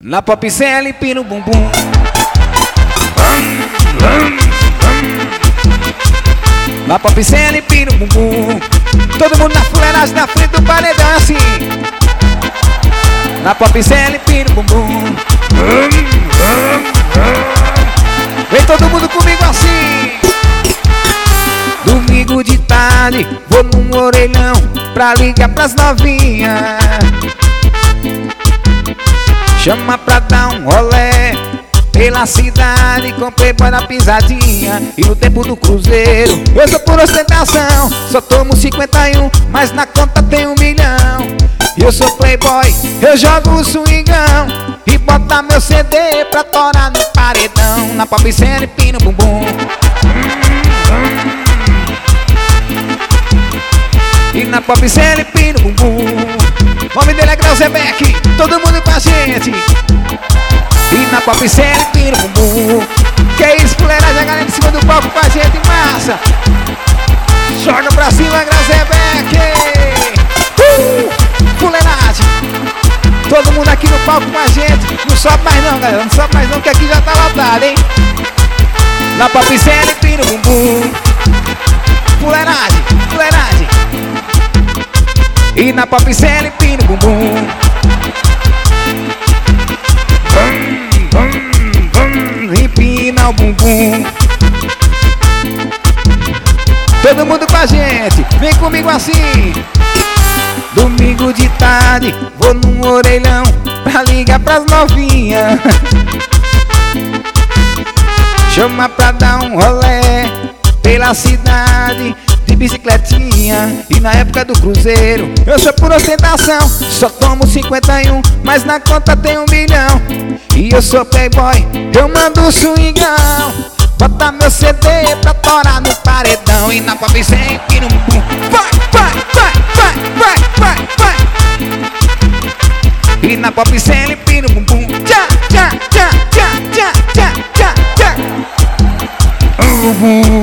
Na Pop Cell empina o bumbum. Na Pop Cell empina o bumbum. Todo mundo na fuleiragem na frente do paredão assim. Na Pop Cell empina o bumbum. Vem todo mundo comigo assim. Domingo de tarde, vou num orelhão pra ligar pras novinhas. Chama pra dar um rolé pela cidade, com playboy na pisadinha. E no tempo do cruzeiro, eu sou por ostentação. Só tomo 51, mas na conta tem 1 milhão. E eu sou playboy, eu jogo o swingão e bota meu CD pra torar no paredão. Na Pop Cell empina o bumbum. E na Pop Cell empina o bumbum. O nome dele é Grauzebeck, todo mundo com a gente. E na Pop Cell empina o bumbum. Que isso, fuleiragem, a galera em cima do palco com a gente, massa. Joga pra cima, Grauzebeck. Fuleiragem. Todo mundo aqui no palco com a gente. Não sobe mais não, galera, não sobe mais não, que aqui já tá lotado, hein. Na Pop Cell empina o bumbum. Fuleiragem, fuleiragem. E na Pop Cell empina o bumbum. Empina o bumbum. Todo mundo com a gente, vem comigo assim. Domingo de tarde, vou num orelhão pra ligar pras novinhas. Chama pra dar um rolé pela cidade de bicicletinha. E na época do cruzeiro, eu sou por ostentação. Só tomo 51, mas na conta tem 1 milhão. E eu sou playboy, eu mando o swingão. Bota meu CD pra torar no paredão. E na Pop Cell empina o bumbum. Vai, vai, vai, vai, vai, vai, vai. E na Pop Cell empina o bumbum. Tchá, tchá, tchá, tchá, tchá, tchá, tchá, tchá.